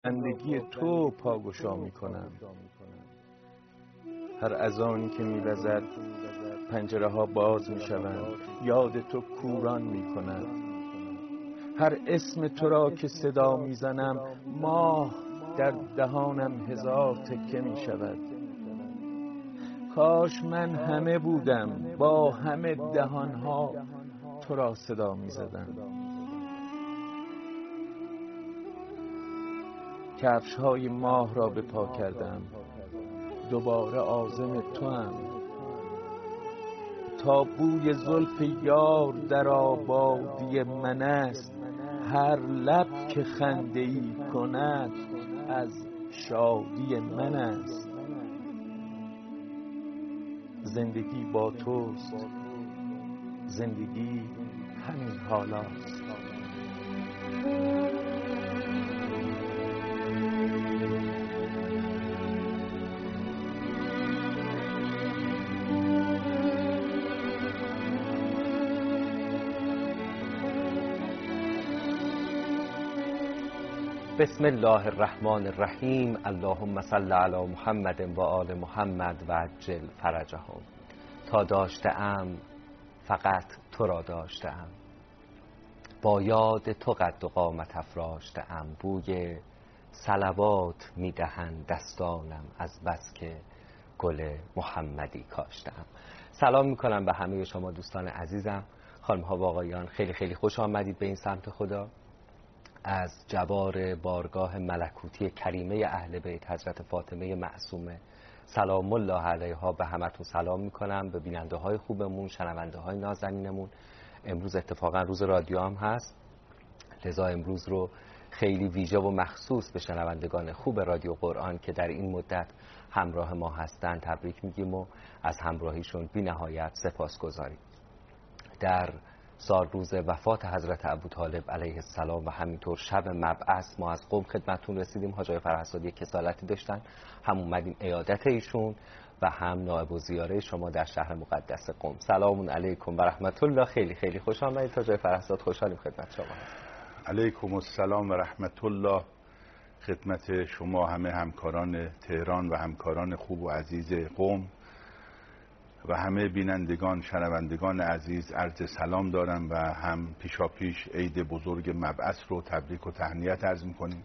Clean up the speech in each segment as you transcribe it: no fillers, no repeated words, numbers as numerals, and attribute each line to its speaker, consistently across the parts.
Speaker 1: بندگی تو پاگشا می کنم. هر اذانی که می وزد پنجره ها باز می شوند، یاد تو کوران می کند. هر اسم تو را که صدا می زنم ماه در دهانم هزار تکه می شود. کاش من همه بودم با همه دهانها تو را صدا می زدم. کفش های ماه را به پا کردم، دوباره عازم تو هم. تا بوی زلف یار در آبادی من است، هر لب که خنده ای کند از شادی من است. زندگی با توست، زندگی همین حالاست.
Speaker 2: بسم الله الرحمن الرحیم. اللهم صل علی محمد و آل محمد و عجل فرجهم. تا داشته‌ام فقط تو را داشته‌ام، با یاد تو قد و قامت افراشته‌ام. بوی صلوات میدهند دستانم از بس که گل محمدی کاشته‌ام. سلام میکنم به همه شما دوستان عزیزم، خانم ها و آقایان. خیلی خیلی خوش آمدید به این سمت خدا. از جوار بارگاه ملکوتی کریمه اهل بیت حضرت فاطمه معصومه سلام الله علیها به همتون سلام میکنم. به بیننده های خوبمون، شنونده های نازنینمون. امروز اتفاقا روز رادیو هم هست، لذا امروز رو خیلی ویژه و مخصوص به شنوندگان خوب رادیو قرآن که در این مدت همراه ما هستند تبریک میگیم و از همراهیشون بی نهایت سپاسگزاریم. در سال روز وفات حضرت ابوطالب علیه السلام و همینطور شب مبعث ما از قم خدمتتون رسیدیم. حاج آقای فرهزادی کسالتی داشتن، هم اومدیم عیادت ایشون و هم نائب الزیاره شما در شهر مقدس قم. سلام علیکم و رحمت الله. خیلی خیلی خوش آمدید حاج آقای فرهزاد، خوشحالیم خدمت شما هستیم.
Speaker 3: علیکم السلام و رحمت الله. خدمت شما همه همکاران تهران و همکاران خوب و عزیز قم و همه بینندگان شنوندگان عزیز عرض سلام دارم و هم پیشاپیش عید بزرگ مبعث رو تبریک و تهنیت عرض میکنیم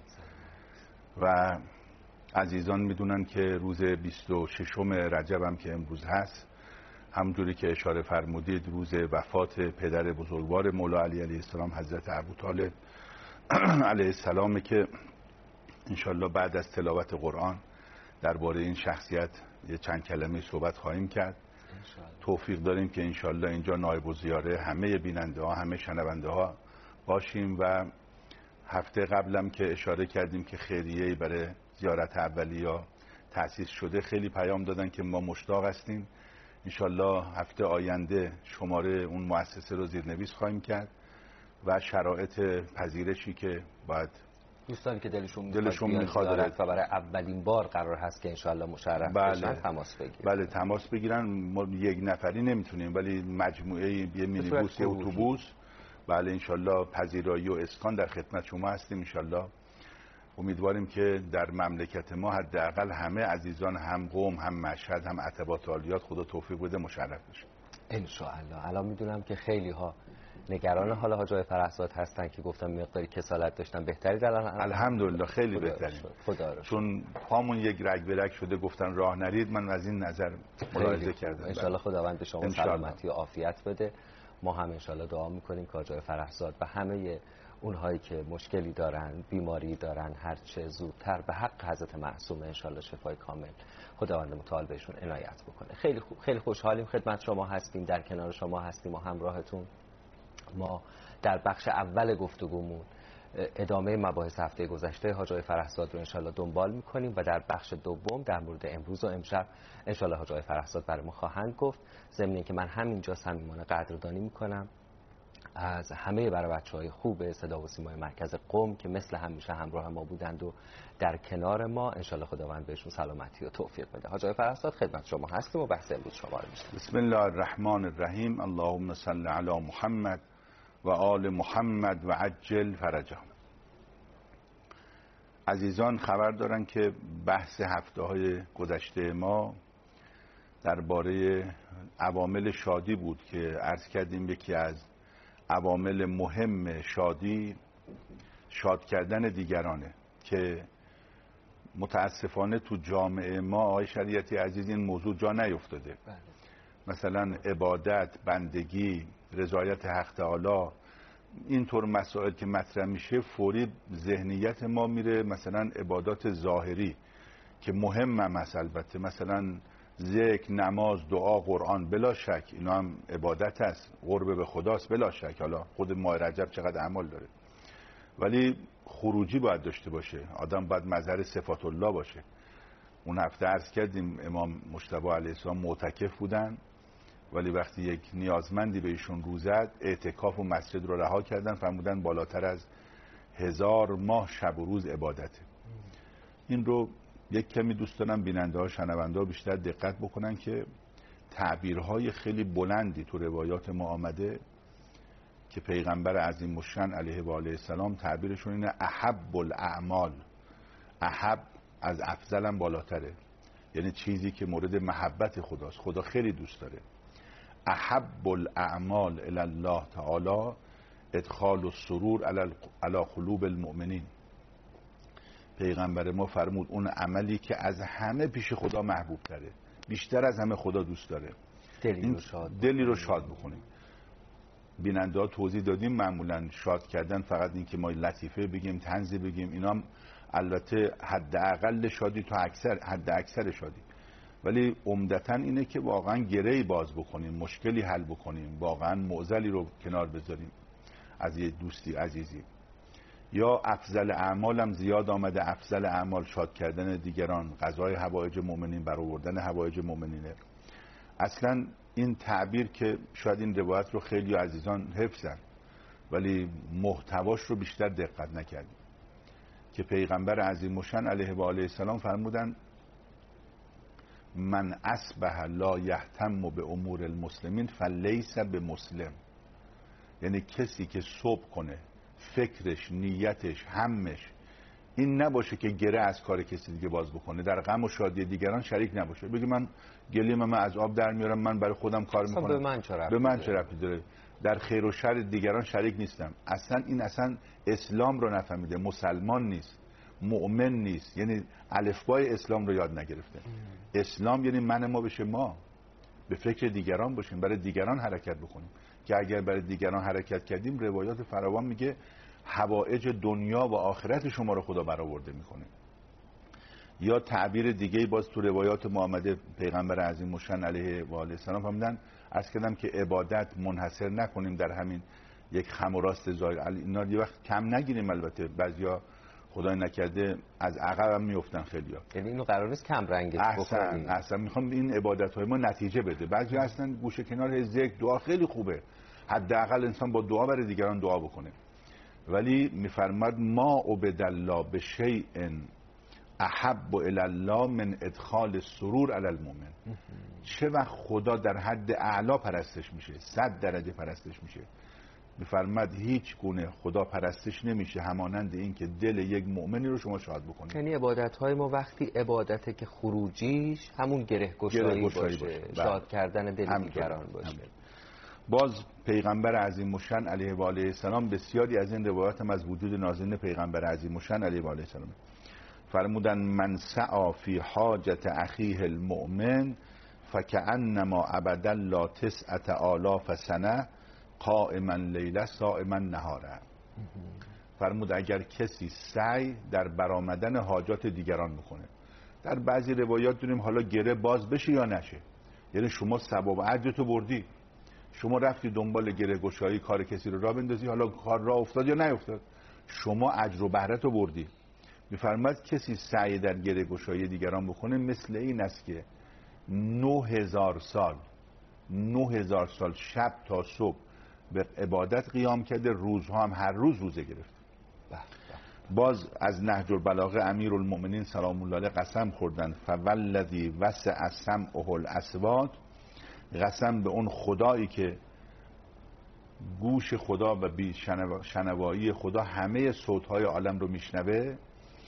Speaker 3: و عزیزان میدونن که روز 26 رجب هم که امروز هست، همونجوری که اشاره فرمودید روز وفات پدر بزرگوار مولا علی علیه السلام حضرت ابوطالب علیه السلام که انشالله بعد از تلاوت قرآن درباره این شخصیت یه چند کلمه صحبت خواهیم کرد. توفیق داریم که انشالله اینجا نایب الزیاره همه بیننده ها همه شنونده ها باشیم و هفته قبلم که اشاره کردیم که خیریه‌ای برای زیارت اولیا تأسیس شده، خیلی پیام دادن که ما مشتاق هستیم. انشالله هفته آینده شماره اون مؤسسه رو زیرنویس خواهیم کرد و شرایط پذیرشی که باید
Speaker 2: دوستانی که دلشون میخواد و برای اولین بار قرار هست که انشالله مشرف بشن تماس بگیرن.
Speaker 3: بله تماس بگیرن. ما یک نفری نمیتونیم ولی مجموعه یه مینیبوس یا اتوبوس، بله انشالله پذیرایی و اسکان در خدمت شما هستیم. انشالله امیدواریم که در مملکت ما حداقل همه عزیزان هم قم هم مشهد هم عتبات عالیات خدا توفیق بده مشرف بشن
Speaker 2: انشالله. الان میدونم که خیلی ها نگران حال حاج آقای فرهزاد هستن که گفتم مقداری کسالت داشتن، بهتری در
Speaker 3: الحمدلله خیلی بهترین، چون پامون یک رگ به رگ شده گفتن راه نرید. من از این نظر ملاحظه کردم.
Speaker 2: انشالله خداوند به شما سلامتی و عافیت بده. ما هم انشالله دعا میکنیم که حاج آقای فرهزاد و همه اونهایی که مشکلی دارن، بیماری دارن، هر چه زودتر به حق حضرت معصومه انشالله شفای کامل خداوند متعال بهشون عنایت بکنه. خیلی خوب، خیلی خوشحالیم خدمت شما هستیم، در کنار شما هستیم و همراهتون. ما در بخش اول گفتگومون ادامه مباحث هفته گذشته حاج آقای فرهزاد رو انشالله دنبال میکنیم و در بخش دوم در مورد امروز و امشب انشالله حاج آقای فرهزاد برای ما خواهند گفت. ضمن اینکه من همینجا صمیمانه قدردانی میکنم از همه برای بچه‌های خوب صدا و سیمای مرکز قم که مثل همیشه همراه ما بودند و در کنار ما. انشالله خداوند بهشون سلامتی و توفیق بده. حاج آقای فرهزاد خدمت شما هستیم و بحث امروز شما رو میشنویم.
Speaker 3: بسم الله الرحمن الرحیم. اللهم صل علی محمد و آل محمد و عجل فرجهم. عزیزان خبر دارن که بحث هفته‌های گذشته ما درباره عوامل شادی بود که عرض کردیم یکی از عوامل مهم شادی شاد کردن دیگرانه که متاسفانه تو جامعه ما آقای شریعتی عزیز این موضوع جا نیفتاده. مثلا عبادت، بندگی، رضایت حق تعالی، اینطور مسائل که مطرح میشه فوری ذهنیت ما میره مثلا عبادات ظاهری که مهم هم هست، البته مثلا ذکر، نماز، دعا، قرآن، بلا شک اینا هم عبادت است، قرب به خداست بلا شک. حالا خود ماه رجب چقدر اعمال داره، ولی خروجی باید داشته باشه، آدم باید مظهر صفات الله باشه. اون هفته عرض کردیم امام مجتبی علیه السلام معتکف بودن، ولی وقتی یک نیازمندی به ایشون رو زد اعتکاف و مسجد رو رها کردن، فرمودن بالاتر از 1000 ماه شب و روز عبادته. این رو یک کمی دوست دارم بیننده ها شنونده ها بیشتر دقت بکنن که تعبیرهای خیلی بلندی تو روایات ما آمده که پیغمبر عظیم الشأن علیه و آله السلام تعبیرشون اینه احب الاعمال. احب از افضل هم بالاتره، یعنی چیزی که مورد محبت خداست، خدا خیلی دوست داره. احب الاعمال الی الله تعالی ادخال السرور علی قلوب المؤمنین. پیغمبر ما فرمود اون عملی که از همه پیش خدا محبوب تره، بیشتر از همه خدا دوست داره، دلی رو شاد بکنیم. بیننده ها توضیح دادیم معمولا شاد کردن فقط این که ما لطیفه بگیم، طنزی بگیم، اینا هم البته حداقل شادی تو حد اکثر شادی، ولی عمدتاً اینه که واقعا گرهی باز بکنیم، مشکلی حل بکنیم، واقعا معضلی رو کنار بذاریم از یه دوستی عزیزی. یا افضل اعمال هم زیاد آمده، افضل اعمال شاد کردن دیگران، قضای حوائج مؤمنین، برآوردن حوائج مؤمنینه. اصلا این تعبیر که شاید این روایت رو خیلی عزیزان حفظن ولی محتواش رو بیشتر دقت نکردیم که پیغمبر عظیم الشأن علیه و آله السلام فرمودن من اصبح لا یهتم به امور المسلمین فلیس بمسلم. یعنی کسی که صبح کنه فکرش، نیتش، همش این نباشه که گره از کار کسی دیگه باز بکنه، در غم و شادی دیگران شریک نباشه، بگه من گلیم من از آب در میارم، من برای خودم کار میکنم، به من چه ربطی داره، در خیر و شر دیگران شریک نیستم. اصلا این اصلا اسلام رو نفهمیده، مسلمان نیست، مؤمن نیست، یعنی الفبای اسلام رو یاد نگرفته. اسلام یعنی من ما بشه ما، به فکر دیگران باشیم، برای دیگران حرکت بکنیم که اگر برای دیگران حرکت کردیم روایات فراوان میگه حوائج دنیا و آخرت شما رو خدا برآورده میکنه. یا تعبیر دیگه باز تو روایات محمد پیغمبر عظیم الشأن علیه و آله السلام فرمودن، عرض کردم که عبادت منحصر نکنیم در همین یک خم و راست ظاهر، اینا یه وقت کم نگیریم. البته بعضیا خدای نکرده از عقب هم میافتن خیلیا،
Speaker 2: یعنی اینو قرار نیست کم رنگش بکنیم.
Speaker 3: اصلا میخوام این عبادت های ما نتیجه بده. بعضی اصلا گوشه کنار ذکر دعا خیلی خوبه، حداقل انسان با دعا برای دیگران دعا بکنه، ولی میفرماد ما عبد الله بشیء احب الی الله من ادخال السرور علی المؤمن. چه وقت خدا در حد اعلا پرستش میشه، 100 درجه پرستش میشه. میفرماد هیچ گونه خدا پرستش نمیشه همانند این که دل یک مؤمنی رو شما شاد بکنید.
Speaker 2: یعنی عبادت های ما وقتی عبادته که خروجیش همون گره گشایی باشه. شاد کردن دل دیگران باشه.
Speaker 3: باز پیغمبر عظیم الشأن علیه و آله السلام بسیاری از این روایات هم از وجود نازنین پیغمبر عظیم الشأن علیه و آله السلام فرمودن من سعی فی حاجت اخیه المؤمن فکأنما عبد الله 9000 سنه قائما لیله صائما نهاره. فرمود اگر کسی سعی در برآمدن حاجات دیگران بکنه، در بعضی روایات دونیم حالا گره باز بشه یا نشه، یعنی شما ثواب اجرتو بردی، شما رفتی دنبال گره گشایی کار کسی رو راه بندازی، حالا کار راه افتاد یا نیفتاد، شما اجر و بهره‌تو بردی. میفرماد کسی سعی در گره گشایی دیگران بکنه مثل این است که 9000 سال شب تا صبح به عبادت قیام کرده، روزها هم هر روز روزه گرفت. باز از نهج البلاغه امیرالمؤمنین سلام الله علیه قسم خوردن فوالذی وسع سمعه الاصوات، قسم به اون خدایی که گوش خدا و شنوایی خدا همه صوتهای عالم رو میشنوه،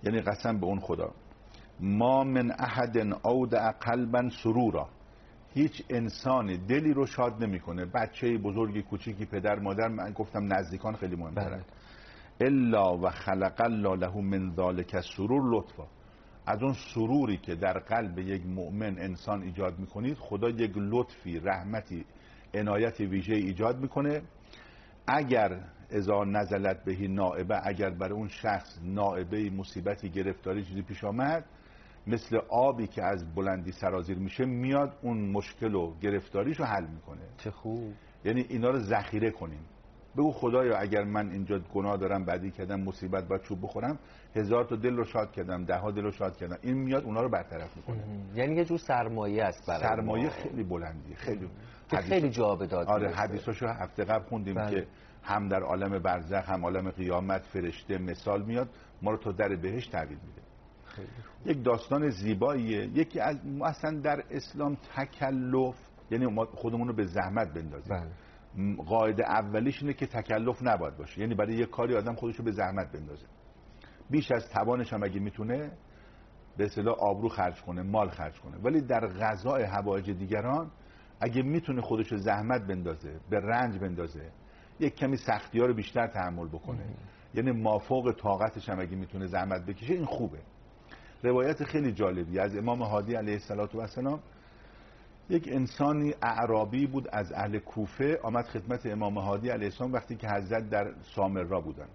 Speaker 3: یعنی قسم به اون خدا، ما من احد اودع قلبا سرورا، هیچ انسانی دلی رو شاد نمیکنه، بچه بزرگی کوچیکی پدر مادر، من گفتم نزدیکان خیلی مهم‌تره، الا و خلق الله له من ذلک السرور لطفا، از اون سروری که در قلب یک مؤمن انسان ایجاد میکنید خدا یک لطفی، رحمتی، عنایت ویژه ایجاد میکنه. اگر اذا نزلت بهی نائبه، اگر برای اون شخص نائبه، مصیبتی، گرفتاری، چیزی پیش آمد، مثل آبی که از بلندی سرازیر میشه میاد اون مشکل و گرفتاریشو حل میکنه.
Speaker 2: چه خوب.
Speaker 3: یعنی اینا رو ذخیره کنیم. بگو خدایا اگر من اینجا گناه دارم، بدی کردم، مصیبت، باید چوب بخورم، 1000 تا دل رو شاد کردم، 10 دل رو شاد کردم، این میاد اونا رو برطرف میکنه.
Speaker 2: یعنی یه جور سرمایه است برای
Speaker 3: سرمایه
Speaker 2: ما.
Speaker 3: خیلی بلندی، خیلی
Speaker 2: که خیلی جا به داد.
Speaker 3: آره، حدیثاشو هفته قبل خوندیم که هم در عالم برزخ هم عالم قیامت فرشته مثال میاد ما رو تا در بهشت تحویل میده. یک داستان زیباییه. یکی از اصلا در اسلام تکلف، یعنی ما خودمون رو به زحمت بندازیم. قاعده اولیش اینه که تکلف نباید باشه، یعنی برای یک کاری آدم خودش رو به زحمت بندازه، بیش از توانش هم اگه میتونه به اصطلاح آبرو خرج کنه، مال خرج کنه. ولی در قضاء حوائج دیگران اگه میتونه خودش رو زحمت بندازه، به رنج بندازه، یک کمی سختی‌ها رو بیشتر تحمل بکنه، یعنی مافوق طاقتش هم اگه میتونه زحمت بکشه، این خوبه. روایت خیلی جالبی از امام هادی علیه السلام، یک انسانی اعرابی بود از اهل کوفه، آمد خدمت امام هادی علیه السلام وقتی که حضرت در سامرا بودن.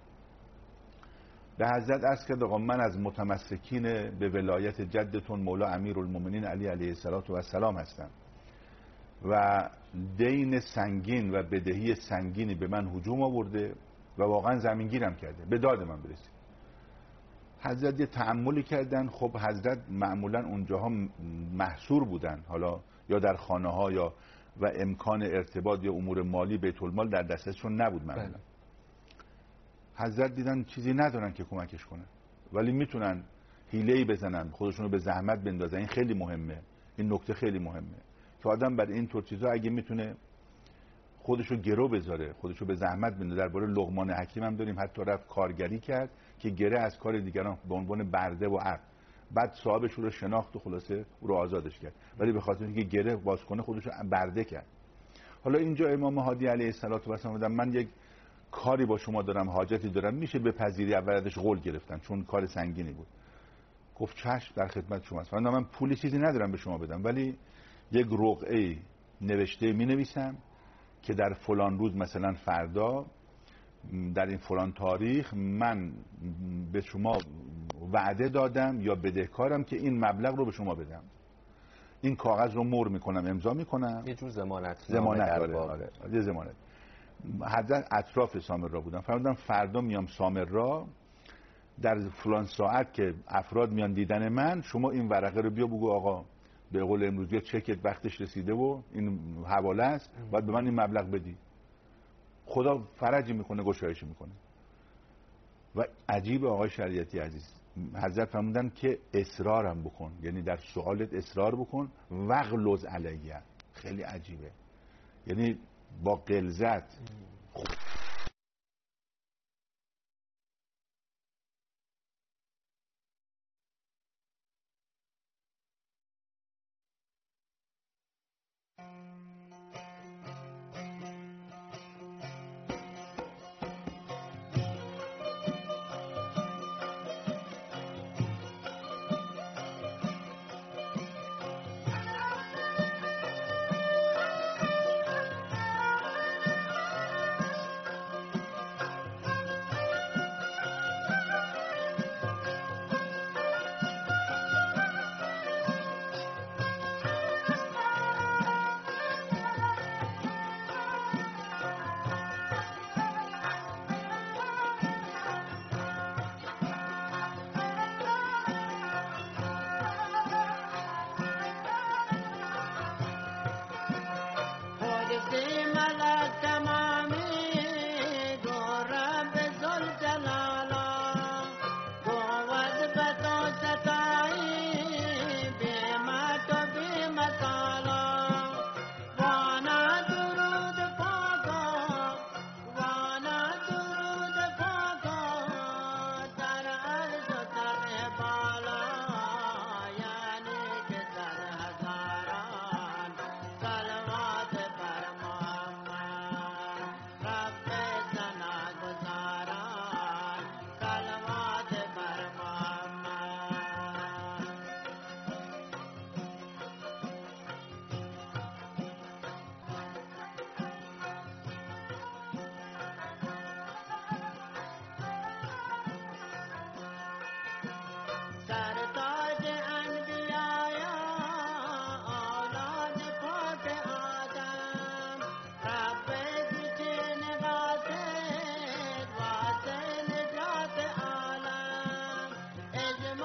Speaker 3: به حضرت عرض کرد آقا من از متمسکین به ولایت جدتون مولا امیرالمومنین علی علیه السلام هستم و دین سنگین و بدهی سنگینی به من هجوم آورده و واقعا زمینگیرم کرده، به داد من برسید. حضرت یه تأملی کردن. خب حضرت معمولا اونجاها محصور بودن، حالا یا در خانه ها یا و امکان ارتباط یا امور مالی بیت المال در دستشون نبود معمولا. حضرت دیدن چیزی ندارن که کمکش کنن، ولی میتونن حیله‌ای بزنن، خودشونو به زحمت بندازن. این خیلی مهمه، این نکته خیلی مهمه که آدم برای این طور چیزا اگه میتونه خودشو گرو بذاره، خودشو به زحمت بندازه. درباره لقمان حکیم هم داریم، حتی رفت کارگری کرد که گره از کار دیگران به عنوان برده و عقد، بعد صاحبش رو شناخت و خلاصه او رو آزادش کرد، ولی به خاطر اینکه گره باز کنه خودشو برده کرد. حالا اینجا امام هادی علیه السلام من یک کاری با شما دارم، حاجتی دارم، میشه بپذیری؟ اولش قول گرفتن چون کار سنگینی بود. گفت چشم، در خدمت شماست. من پولی چیزی ندارم به شما بدم، ولی یک رقعه نوشته می نویسم که در فلان روز، مثلا فردا، در این فلان تاریخ من به شما وعده دادم یا بدهکارم که این مبلغ رو به شما بدم. این کاغذ رو مهر میکنم، امضا میکنم،
Speaker 2: یه جور ضمانت.
Speaker 3: آره، یه ضمانت. حضرت اطراف سامرا بودن، فرمودن فردا میام سامرا، در فلان ساعت که افراد میان دیدن من، شما این ورقه رو بیا بگو آقا به قول امروزی چکت وقتش رسیده و این حواله است، باید به من این مبلغ بدی. خدا فرجی میکنه، گشایشی میکنه. و عجیب آقای شریعتی عزیز، حضرت فرمودن که اصرارم بکن، یعنی در سوالت اصرار بکن، وغلظ علیه. خیلی عجیبه، یعنی با غلظت.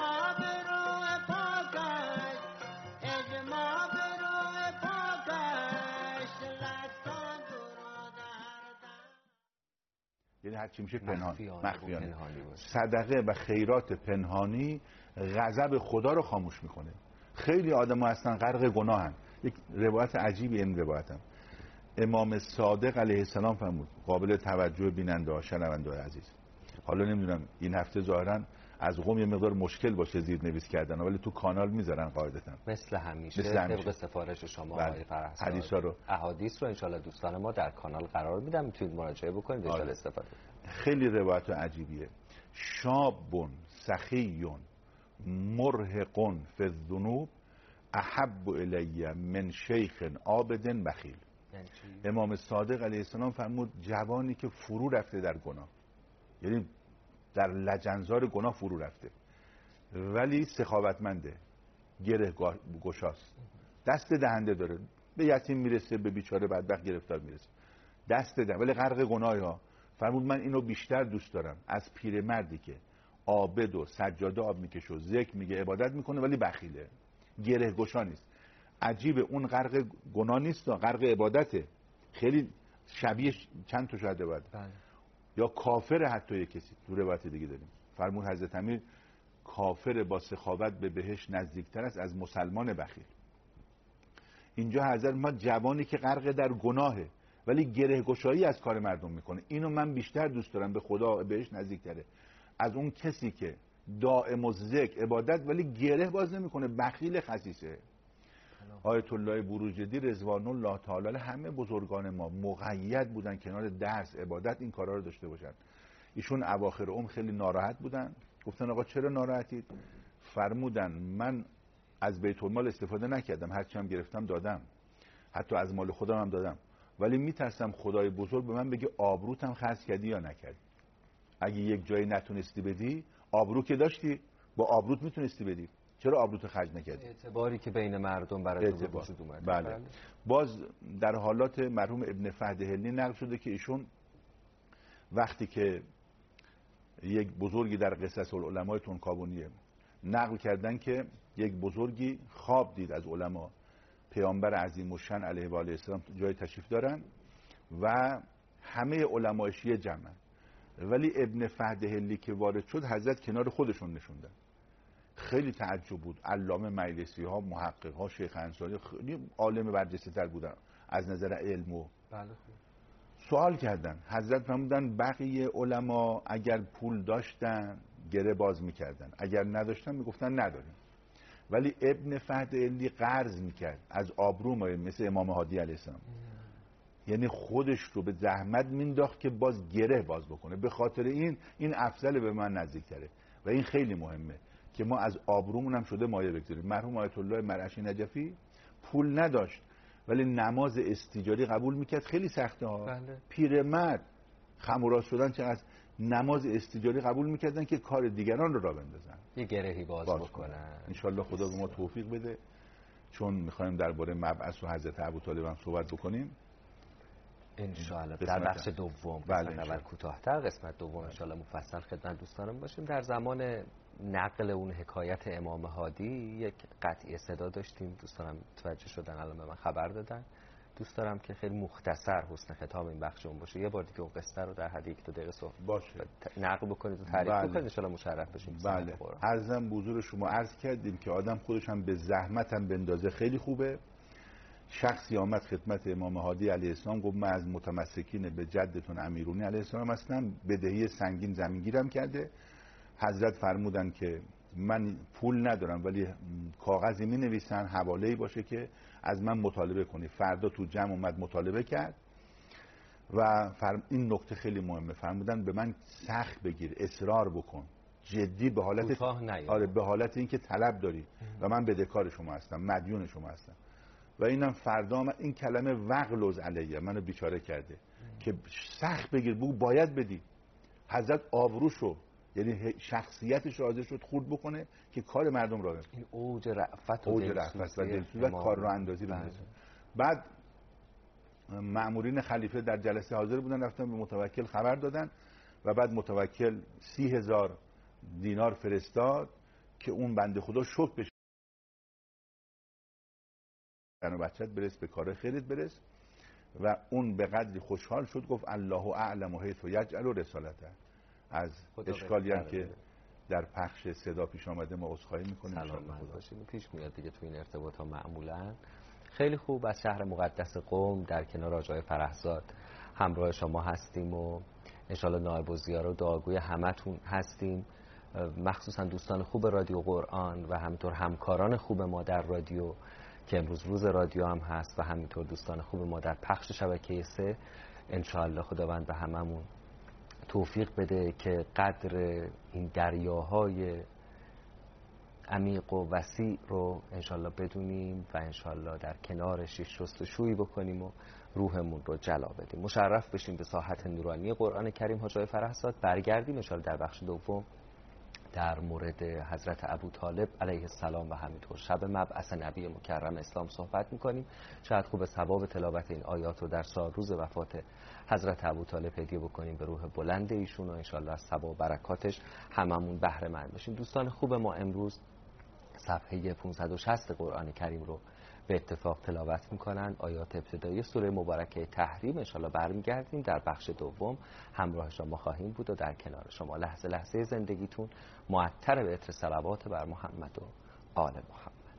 Speaker 3: یعنی هر چی میشه مخفیانه. صدقه و خیرات پنهانی غضب خدا رو خاموش میکنه. خیلی آدم‌ها هستن غرق گناهن. یک روایت عجیبی این روایتم امام صادق علیه السلام فرمود، قابل توجه بیننده ها شنونده های عزیز. حالا نمیدونم این هفته ظاهرا از قم یه مقدار مشکل باشه زیرنویس کردن، ولی تو کانال میذارن قاعدتا
Speaker 2: مثل همیشه طبق سفارش شما آقای فرهزاد.
Speaker 3: حدیثا رو
Speaker 2: احادیث رو انشالله دوستان ما در کانال قرار میدم، میتونید مراجعه بکنید انشالله استفاده.
Speaker 3: خیلی روایت عجیبیه. شابون سخیون مرهقون فی الذنوب احب الی من شیخ عابد بخیل. امام صادق علیه السلام فرمود جوانی که فرو رفته در گناه، یعنی در لجنزار گناه فرو رفته ولی سخاوتمنده، گره گشاست، دست دهنده داره، به یتیم میرسه، به بیچاره بدبخت گرفتار میرسه، دست ده ولی غرق گناه ها. فرمود من اینو بیشتر دوست دارم از پیرمردی که عابد و سجاده آب میکشه و ذکر میگه عبادت میکنه ولی بخیله، گره گشا نیست. عجیبه اون غرق گناه نیست، غرق عبادته. خیلی شبیه چند تا شاهد بود. یا کافر حتی یک کسی تو روایت دیگه داریم. فرمود حضرت امیر کافر با سخاوت به بهشت نزدیکتر است از مسلمان بخیل. اینجا حضرت ما جوانی که غرق در گناهه ولی گره گشایی از کار مردم میکنه، اینو من بیشتر دوست دارم، به خدا بهش نزدیکتره از اون کسی که دائم و ذکر عبادت ولی گره باز نمیکنه، بخیل خسیسه. آیت الله بروجردی رضوان الله تعالی همه بزرگان ما مقید بودن کنار درس عبادت این کارا رو داشته باشن. ایشون اواخر عمر خیلی ناراحت بودن، گفتن آقا چرا ناراحتید؟ فرمودن من از بیت المال استفاده نکردم، هرچی هم گرفتم دادم، حتی از مال خودم هم دادم، ولی میترسم خدای بزرگ به من بگه آبروت هم خرج کردی یا نکردی. اگه یک جایی نتونستی بدی، آبرو که داشتی، با آبروت میتونستی بدی، چرا آبروت خرج نکردی؟
Speaker 2: اعتباری که بین مردم برای تو وجود اومده.
Speaker 3: بله. باز در حالات مرحوم ابن فهد هلی نقل شده که ایشون وقتی که یک بزرگی در قصص العلماء تنکابونیه نقل کردن که یک بزرگی خواب دید از علما، پیامبر عظیم الشأن علیه و آله السلام جای تشریف دارن و همه علمای شیعه جمعن، ولی ابن فهد هلی که وارد شد حضرت کنار خودشون نشوندن. خیلی تعجب بود. علامه مجلسی ها، محقق ها، شیخ انصاری خیلی عالم برجسته تر بودن از نظر علم و سوال کردن. حضرت فرمودن بقیه علما اگر پول داشتن گره باز میکردن، اگر نداشتن میگفتن نداریم، ولی ابن فهد علی قرض میکرد از آبرو، مثل امام هادی علیه السلام، یعنی خودش رو به زحمت مینداخت که باز گره باز بکنه. به خاطر این افضل به من نزدیکتره و این خیلی مهمه که ما از آبرومون هم شده مایه بگذاریم. مرحوم آیت الله مرعشی نجفی پول نداشت ولی نماز استیجاری قبول میکرد، خیلی سخته ها.
Speaker 2: بله.
Speaker 3: پیرمرد خموراز شدن چقدر نماز استیجاری قبول میکردن که کار دیگران رو راه بندازن،
Speaker 2: یه گرهی باز بکنن.
Speaker 3: انشالله خدا به ما توفیق بده، چون میخوایم درباره مبعث و حضرت ابوطالب هم صحبت بکنیم
Speaker 2: انشالله در بخش دوم. بله اول کوتاه‌تر، قسمت دوم انشالله مفصل خدمت دوستانم باشیم. در زمان نقل اون حکایت امام هادی یک قطعی صدا داشتیم، دوستانم متوجه شدن، الان به من خبر دادن. دوست دارم که خیلی مختصر حسن ختام این بخش اون باشه، یه بار دیگه اون قصه رو در حد 1-2 دقیقه نقل بکنید و تعریف بکنید، ان شاءالله مشرف بشیم.
Speaker 3: بله. عرضم به حضور شما عرض کردیم که آدم خودش هم به زحمت هم بندازه خیلی خوبه. شخصی آمد خدمت امام هادی علیه السلام گفت من از متمسکین به جدتون امیرونی علیه السلام هستم، بدهی سنگین زمینگیرم کرده. حضرت فرمودن که من پول ندارم ولی کاغذی می نویسن حواله‌ای باشه که از من مطالبه کنی. فردا تو جمع اومد مطالبه کرد و این نکته خیلی مهمه، فرمودن به من سخت بگیر، اصرار بکن، جدی به حالت به حالت اینکه طلب داری و من بدهکار شما هستم، مدیون شما هستم. و اینم فردا این کلمه وغلظ علیه منو بیچاره کرده که سخت بگیر، بگو باید بدی. حضرت آبروشو، یعنی شخصیتش رو حاضر شد خورد بکنه که کار مردم را بکنه.
Speaker 2: این اوج رأفت و
Speaker 3: دلسوزی و کار رو اندازی رو می‌رسه. بعد مأمورین خلیفه در جلسه حاضر بودن، رفتن به متوکل خبر دادن و بعد متوکل 30,000 دینار فرستاد که اون بنده خدا شوک بشه، و بچت برس، به کار خیرت برس. و اون به قدری خوشحال شد گفت الله اعلم حیث یجعل رسالته. از اشکالی هم که در پخش صدا پیش آمده ما عذرخواهی میکنیم.
Speaker 2: سلامت باشید. پیش میاد دیگه تو این ارتباط ها معمولا. خیلی خوب، از شهر مقدس قم در کنار آقای فرحزاد همراه شما هستیم و انشالله نائب الزیاره و دعاگوی همتون هستیم، مخصوصا دوستان خوب رادیو قرآن و همینطور همکاران خوب ما در رادیو که امروز روز رادیو هم هست و همینطور دوستان خوب ما در پخش شبکه 3. انشالله خداوند به هممون توفیق بده که قدر این دریاهای عمیق و وسیع رو انشالله بدونیم و انشالله در کنارش شستشویی بکنیم و روحمون رو جلا بدیم. مشرف بشیم به ساحت نورانی قرآن کریم. حاجی فرحزاد برگردیم انشالله در بخش دوم در مورد حضرت ابوطالب علیه السلام و همینطور شب مبعث نبی مکرم اسلام صحبت میکنیم. شاید خوب ثواب تلاوت این آیات رو در سال روز وفات حضرت ابوطالب هدیه بکنیم به روح بلند ایشون و انشالله از ثواب و برکاتش هممون بهره مند بشیم. دوستان خوب ما امروز صفحه 560 قرآن کریم رو به اتفاق تلاوت میکنن، آیات ابتدایی سوره مبارکه تحریم. انشالله برمیگردیم در بخش دوم همراه شما خواهیم بود و در کنار شما لحظه لحظه زندگیتون معطر به عطر صلوات بر محمد و آل محمد.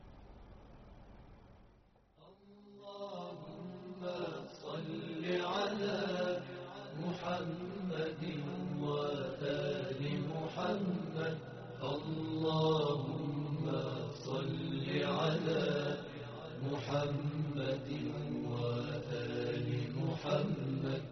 Speaker 4: اللهم صل علی محمد و آل محمد. اللهم صل على محمد وآل محمد.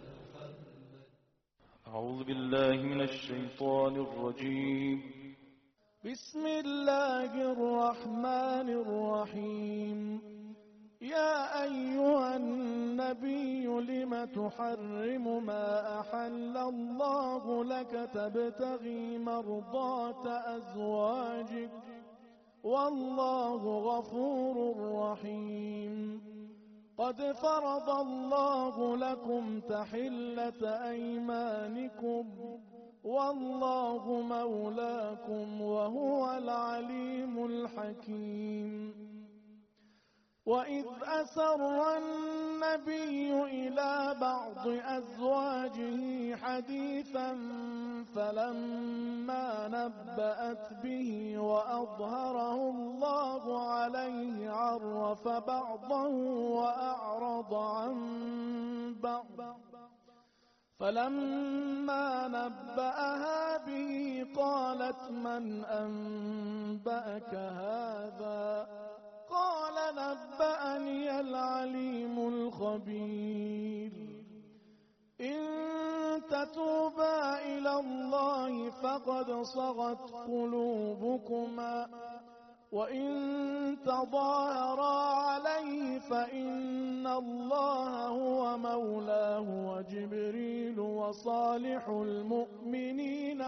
Speaker 5: أعوذ بالله من الشيطان الرجيم.
Speaker 4: بسم الله الرحمن الرحيم. يا أيها النبي لم تحرم ما أحل الله لك تبتغي مرضات أزواجك والله غفور رحيم. قد فرض الله لكم تحلة أيمانكم والله مولاكم وهو العليم الحكيم. وإذ أسر النبي إلى بعض أزواجه حديثا فلما نبأت به وأظهره الله عليه عرف بعضه وأعرض عن بعض. فلما نبأها به قالت من أنبأك هذا؟ قال نبأني العليم الخبير. إن تتوبا إلى الله فقد صغت قلوبكما وإن تظاهرا عليه فإن الله هو مولاه وجبريل وصالح المؤمنين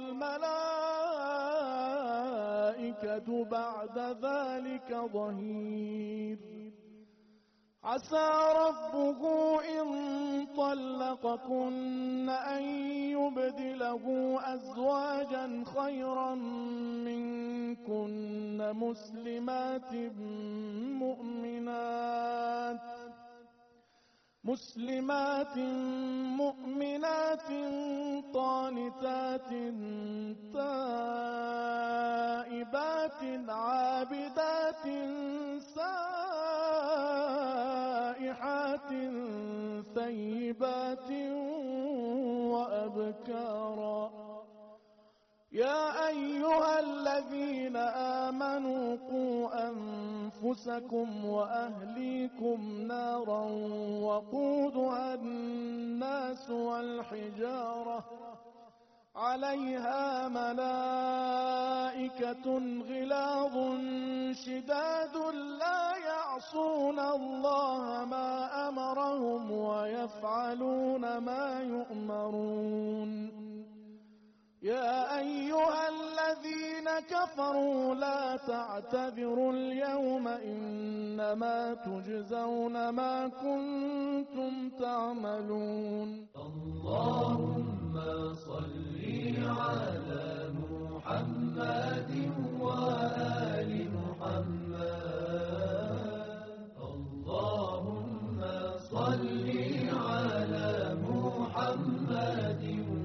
Speaker 4: والملائكة بعد ذلك ظهير. عسى ربه إن طلقكن أن يبدله أزواجا خيرا منكن مسلمات مؤمنات قانتات تائبات عابدات سائحات ثيبات وأبكارا. يا أيها الذين آمنوا قوا أنفسكم وأهليكم نارا وقودها الناس والحجارة عليها ملائكة غلاظ شداد لا يعصون الله ما أمرهم ويفعلون ما يؤمرون. يا أيها الذين كفروا لا تعتذروا اليوم إنما تجزون ما كنتم تعملون. اللهم صل على محمد محمد وآل محمد اللهم صل على محمد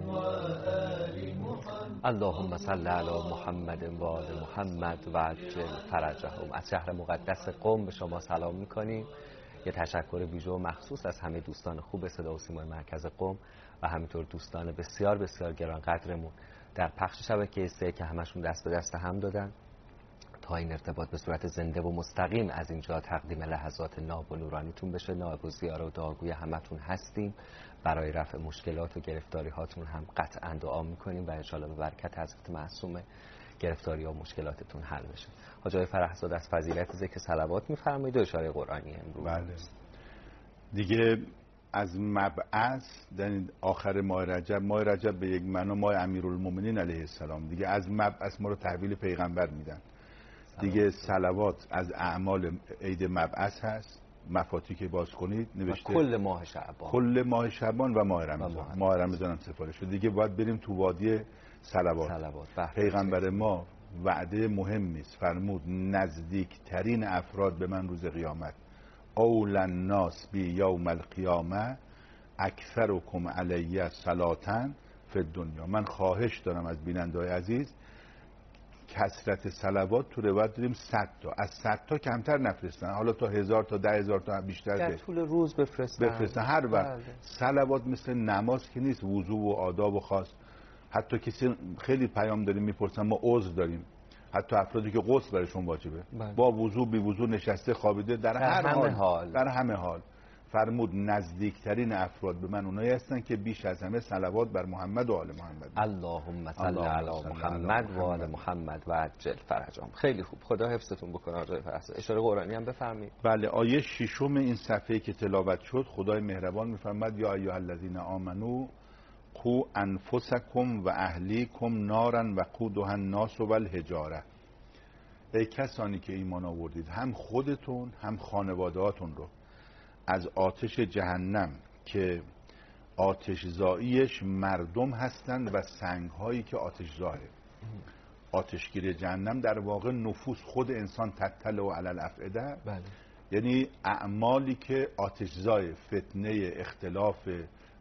Speaker 4: وآل محمد
Speaker 2: اللهم صل علی محمد و آل محمد و عجل فرجهم. از شهر مقدس قم به شما سلام میکنیم. یه تشکر ویژه و مخصوص از همه دوستان خوب صدا و سیمای مرکز قم و همینطور دوستان بسیار بسیار گرانقدرمون در پخش شبکه 3 که همشون دست به دست هم دادن تا این ارتباط به صورت زنده و مستقیم از اینجا تقدیم لحظات ناب و نورانیتون بشه. نائب الزیاره و دعاگوی همتون هستیم. برای رفع مشکلات و گرفتاری هاتون هم قطعا دعا میکنیم و انشالله به برکت حضرت معصومه گرفتاری و مشکلاتتون حل بشه. حاج آقای فرحزاد از فضیلت ذکر صلوات میفرمایید و اشاره قرآنی امروز.
Speaker 3: بله دیگه از مبعث در آخر ماه رجب به یک معنا ماه امیرالمومنین علیه السلام، دیگه از مبعث ما رو تحویل پیغمبر میدن دیگه. صلوات از اعمال عید مبعث هست. مفاتی که باز کنید نوشته
Speaker 2: کل ماه شعبان
Speaker 3: و ماه رمضان. ماه رمضان هم سفارش شد دیگه. باید بریم تو وادی صلوات. پیغمبر ما وعده مهمی است، فرمود نزدیکترین افراد به من روز قیامت اولن الناس بی یوم القیامه اکثرکم علی صلاتن فی الدنیا. من خواهش دارم از بیننده‌های عزیز کثرت صلوات تو روایت داریم 100 تا، از 100 تا کمتر نفرستن، حالا تا 1000 تا 10000 تا بیشتر
Speaker 2: در طول روز بفرستن
Speaker 3: هر وقت. صلوات مثل نماز که نیست، وضو و آداب و خاص. حتی کسی خیلی پیام داریم میپرسن ما عذر داریم، حتی افرادی که غسل برشون واجبه با وضو بی وضو نشسته خوابیده در همه حال فرمود نزدیکترین افراد به من اونایی هستن که بیش از همه صلوات بر محمد و آل محمد.
Speaker 2: اللهم صل علی محمد و آل محمد و عجل فرجهم. خیلی خوب، خدا حفظتون بکنه آقای فرحزاد. اشاره قرآنی هم بفرمایید.
Speaker 3: بله، آیه 6 این صفحه که تلاوت شد خدای مهربان میفرماد یا ایها الذین آمنو قوا انفسکم و اهلیکم نارا وقودها الناس والحجاره. ای کسانی که ایمان آوردید هم خودتون هم خانواده‌هاتون رو از آتش جهنم که آتش زاییش مردم هستند و سنگ‌هایی که آتش زاره. آتشگیر جهنم در واقع نفوس خود انسان تطلع و علل افعده.
Speaker 2: بله.
Speaker 3: یعنی اعمالی که آتش زای، فتنه، اختلاف،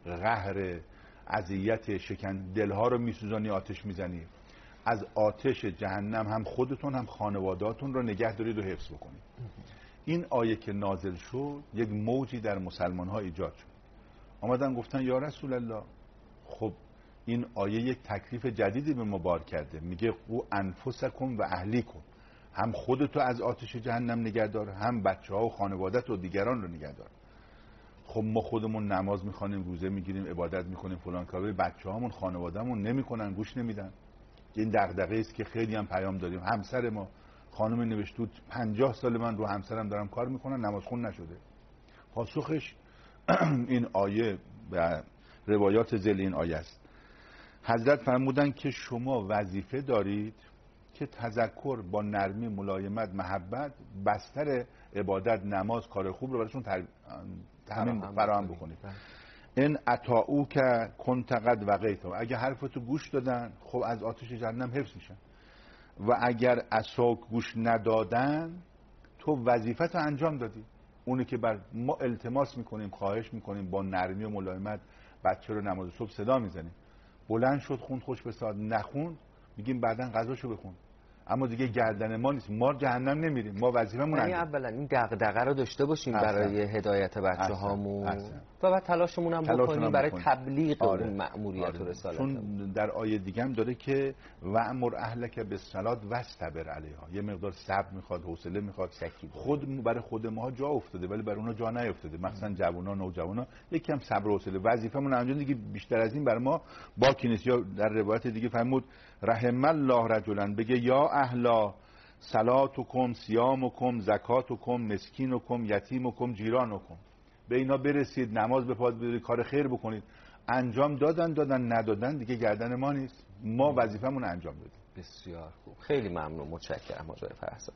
Speaker 3: قهر، اذیت، شکن دلها رو میسوزانی، آتش میزنی. از آتش جهنم هم خودتون هم خانوادهاتون رو نگه دارید و حفظ بکنید. این آیه که نازل شد یک موجی در مسلمان ها ایجاد شد. آمدن گفتن یا رسول الله، خب این آیه یک تکلیف جدیدی به ما بار کرده، میگه قو انفسکم و اهلیکم، هم خودتو از آتش جهنم نگه دار، هم بچه ها و خانوادت و دیگران رو نگه دار. خب ما خودمون نماز میخوانیم، روزه میگیریم، عبادت میکنیم، فلان کارا، بچه هامون خانوادهمون نمیکنن، گوش نمیدن. این دغدغه است که خیلی هم پیام دادیم. همسر ما خانم نوشته 50 سال من رو همسرم دارم کار میکنن، نمازخون نشده. پاسخش این آیه و روایات ذیل این آیه است. حضرت فرمودن که شما وظیفه دارید که تذکر با نرمی، ملایمت، محبت، بستر عبادت، نماز، کار خوب رو براشون همین فراهم بکنید. این اطاعو که کنتقد و غیتا، اگه حرفتو گوش دادن خب از آتش جهنم حفظ میشن، و اگر اساک گوش ندادن تو وظیفت انجام دادی. اونی که بر ما التماس میکنیم، خواهش میکنیم، با نرمی و ملایمت بچه رو نماز صبح صدا میزنیم، بلند شد خوند خوش به ساعت، نخوند میگیم بعدن غذاشو بخون. اما دیگه گردن ما نیست، ما جهنم نمیریم، ما وظیفمون
Speaker 2: یعنی اولا این دغدغه رو داشته باشیم برای هدایت بچه‌هامون و بعد تلاشمون هم بکنیم برای تبلیغ اون مأموریت و رسالت.
Speaker 3: چون در آیه دیگه هم داره که وأمر اهلک بالصلاة واصطبر علیها، یه مقدار صبر میخواد، حوصله میخواد. خود برای خود ما جا افتاده ولی برای اونها جا نیافتاده، مثلا جوونا، نوجوانا یکم صبر و حوصله، وظیفمون انجام دیگه. بیشتر از این برای ما باکی نیست. یا در روایت دیگه فرمود رحم الله رجلا، بگه یا اهلا صلاتکم، صیامکم، زکاتکم، مسکینکم، یتیمکم، جیرانکم، به اینا برسید، نماز بخونید، کار خیر بکنید. انجام دادن ندادن دیگه گردن ما نیست، ما وظیفمون انجام بدیم.
Speaker 2: بسیار خوب، خیلی ممنون، متشکرم آقای فرحزاد.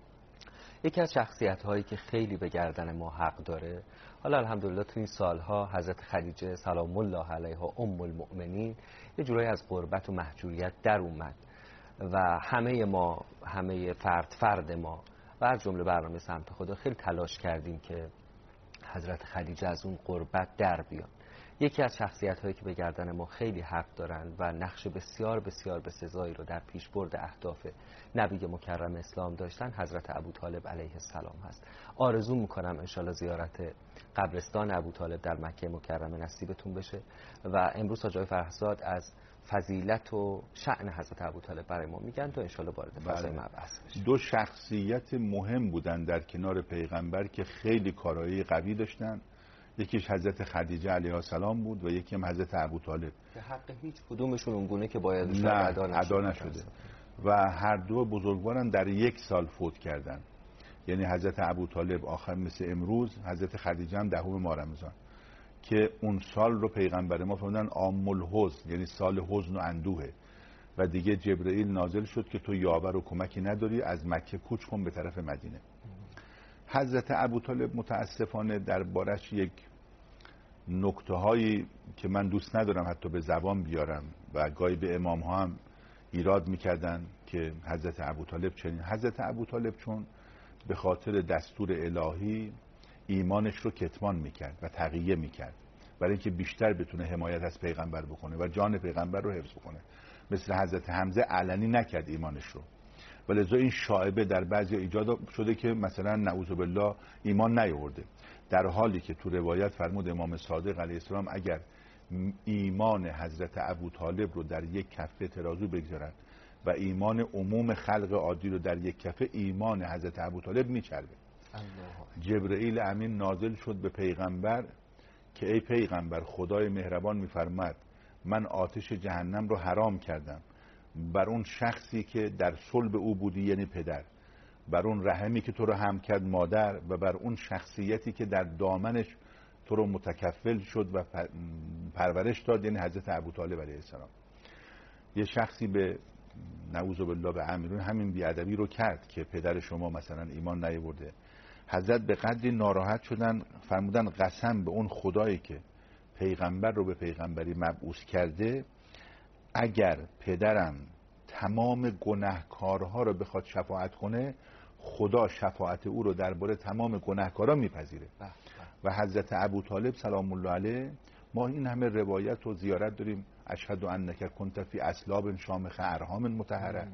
Speaker 2: یکی از شخصیت هایی که خیلی به گردن ما حق داره، حالا الحمدلله تو این سالها حضرت خدیجه سلام الله علیها ام المؤمنین یه جورایی از غربت و محجوریت در اومد و همه ما، همه فرد ما و از جمله برنامه سمت خدا خیلی تلاش کردیم که حضرت خدیجه از اون غربت در بیان. یکی از شخصیت‌هایی که به گردن ما خیلی حق دارند و نقش بسیار بسیار بسزایی رو در پیشبرد اهداف نبی مکرم اسلام داشتن حضرت ابوطالب علیه السلام هست. آرزو میکنم انشالله زیارت قبرستان ابوطالب در مکه مکرمه نصیبتون بشه و امروز حاج آقای فرهزاد از فضیلت و شأن حضرت ابوطالب برای ما میگن تا انشالله وارد فضای مبعث بشیم.
Speaker 3: دو شخصیت مهم بودن در کنار پیغمبر که خیلی کارایی قوی داشتن. یکیش حضرت خدیجه علیها السلام بود و یکی هم حضرت ابوطالب
Speaker 2: که حق هیچ کدومشون اونگونه که باید
Speaker 3: ادا نشده و هر دو بزرگواران در یک سال فوت کردن. یعنی حضرت ابوطالب آخر مثل امروز، حضرت خدیجه هم 10 ماه رمضان، که اون سال رو پیغمبر ما فرمودن عام الحزن، یعنی سال حزن و اندوهه و دیگه جبرئیل نازل شد که تو یاور و کمکی نداری، از مکه کوچ کن به طرف مدینه. حضرت ابوطالب متاسفانه دربارش یک نکته هایی که من دوست ندارم حتی به زبان بیارم و گاهی به امام ها هم ایراد میکردن که حضرت ابوطالب چنین. حضرت ابوطالب چون به خاطر دستور الهی ایمانش رو کتمان میکرد و تقیه میکرد برای اینکه بیشتر بتونه حمایت از پیغمبر بکنه و جان پیغمبر رو حفظ بکنه، مثل حضرت حمزه علنی نکرد ایمانش رو، ولذا این شایبه در بعضی ایجاد شده که مثلا نعوذ بالله ایمان نیاورده، در حالی که تو روایت فرمود امام صادق علیه السلام اگر ایمان حضرت ابوطالب رو در یک کفه ترازو بگذارن و ایمان عموم خلق عادی رو در یک کفه، ایمان حضرت ابوطالب میچربه. جبرئیل امین نازل شد به پیغمبر که ای پیغمبر، خدای مهربان میفرماد من آتش جهنم رو حرام کردم بر اون شخصی که در صلب او بودی، یعنی پدر، بر اون رحمی که تو رو هم کرد مادر، و بر اون شخصیتی که در دامنش تو رو متکفل شد و پرورش داد، یعنی حضرت ابوطالب علیه السلام. یه شخصی به نعوذ بالله به امیرون همین بیادبی رو کرد که پدر شما مثلا ایمان نیاورده. حضرت به قدری ناراحت شدن فرمودن قسم به اون خدایی که پیغمبر رو به پیغمبری مبعوث کرده، اگر پدرم تمام گناهکارها رو بخواد شفاعت کنه، خدا شفاعت او رو درباره تمام گناهکارا میپذیره. و حضرت ابوطالب سلام الله علیه، ما این همه روایت و زیارت داریم، اشهد انک کنت فی اصلاب شامخ ارحام مطهره.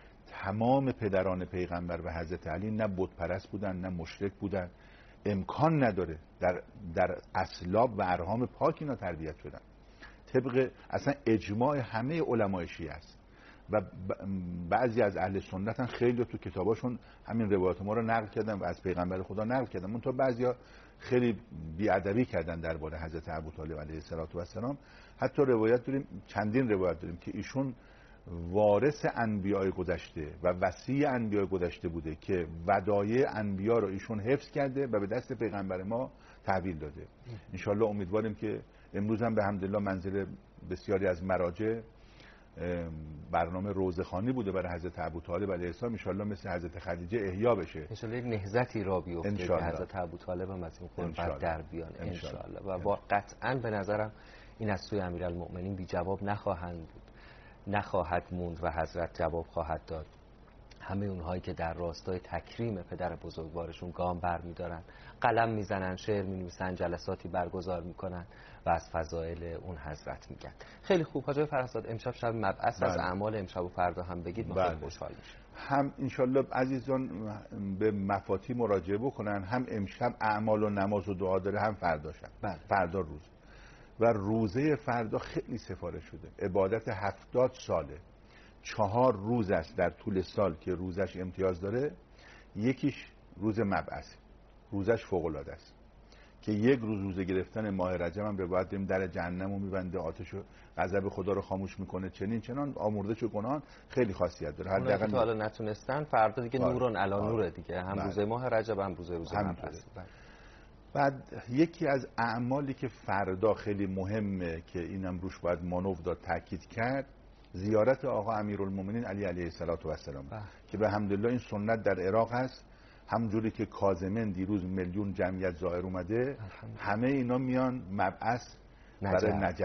Speaker 3: تمام پدران پیغمبر و حضرت علی نه بت پرست بودن نه مشرک بودن، امکان نداره در اصلاب و ارحام پاک اینا تربیت شدن. طبق اصلا اجماع همه علمای شیعه است و بعضی از اهل سنت هم خیلی تو کتاباشون همین روایات ما رو نقل کردن و از پیغمبر خدا نقل کردن. منتها بعضیا خیلی بیادبی کردن درباره حضرت ابوطالب علیه السلام. حتی روایت داریم، چندین روایت داریم که ایشون وارث انبیاء گذشته و وصی انبیاء گذشته بوده که ودایع انبیا رو ایشون حفظ کرده و به دست پیغمبر ما تحویل داده. انشالله امیدواریم که امروز هم به حمدالله منزل بسیاری از مراجع برنامه روزخوانی بوده برای حضرت ابوطالب علیه السلام، انشالله مثل حضرت خدیجه احیا بشه،
Speaker 2: انشالله یک نهضتی را بیفته که حضرت ابوطالب هم از این غربت در بیان انشالله. و قطعا به نظرم این از سوی امیرالمؤمنین بی جواب نخواهد موند و حضرت جواب خواهد داد. همه اونهایی که در راستای تکریم پدر بزرگوارشون گام برمیدارن، قلم میزنن، شعر مینویسن، جلساتی برگزار میکنن و از فضائل اون حضرت میگن. خیلی خوب حاج فرهزاد، امشب شب مبعث از اعمال امشب و فردا هم بگید، ما خیلی خوشحال میشیم. هم
Speaker 3: انشالله عزیزان به مفاتی مراجعه بکنن، هم امشب اعمال و نماز و دعا داره، هم فرداشم. فردا روز و روزه فردا خیلی سفارش شده، عبادت 70 ساله، 4 روز است در طول سال که روزش امتیاز داره. یکیش روز مبعث، روزش فوق العاده است که یک روزه گرفتن ماه رجب هم روایت داریم در جهنم رو میبنده، آتش و غضب خدا رو خاموش میکنه، چنان آمرده شو گناهان، خیلی خاصیت داره.
Speaker 2: حداقل تا حالا نتونستن فردا دیگه نوران علی نوره دیگه، هم روزه ماه رجب هم روزه مبعث.
Speaker 3: بعد یکی از اعمالی که فردا خیلی مهمه که اینم روش باید مانور داد تاکید کرد، زیارت آقا امیرالمومنین علی علیه السلام که به حمدالله این سنت در عراق هست. همونجوری که کاظمین دیروز میلیون جمعیت زائر اومده، همه اینا میان مبعث برای نجف